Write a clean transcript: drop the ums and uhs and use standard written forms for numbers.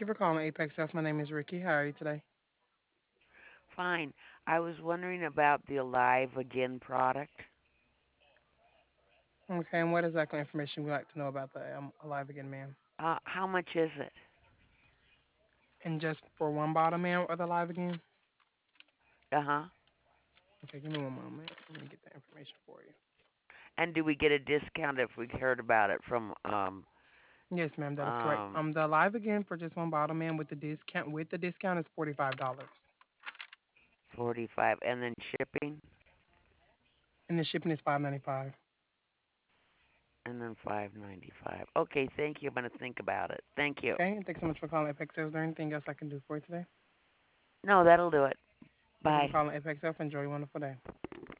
you for calling Apex Health. My name is Ricky. How are you today? Fine. I was wondering about the Alive Again product. Okay, and what exactly information would you like to know about the Alive Again, ma'am? How much is it? And just for one bottle, ma'am, of the Alive Again? Uh-huh. Okay, give me one moment. Let me get that information for you. And do we get a discount if we heard about it from Yes, ma'am, that is correct. um The Alive Again for just one bottle, ma'am, with the discount is $45, 45 and then shipping and the shipping is $5.95. and then 5.95. Okay, thank you. I'm going to think about it. Thank you. Okay, and thanks so much for calling Apex Health. Is there anything else I can do for you today? No, that'll do it. Thank you for Bye. calling Apex Health. Enjoy your wonderful day.